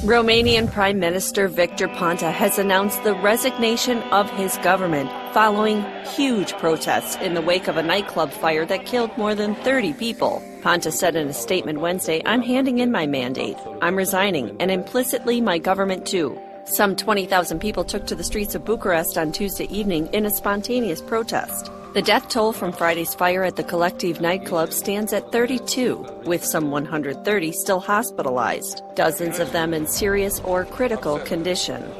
Romanian Prime Minister Victor Ponta has announced the resignation of his government following huge protests in the wake of a nightclub fire that killed more than 30 people. Ponta said in a statement Wednesday, "I'm handing in my mandate. I'm resigning, and implicitly my government too." Some 20,000 people took to the streets of Bucharest on Tuesday evening in a spontaneous protest. The death toll from Friday's fire at the Collective nightclub stands at 32, with some 130 still hospitalized, dozens of them in serious or critical condition.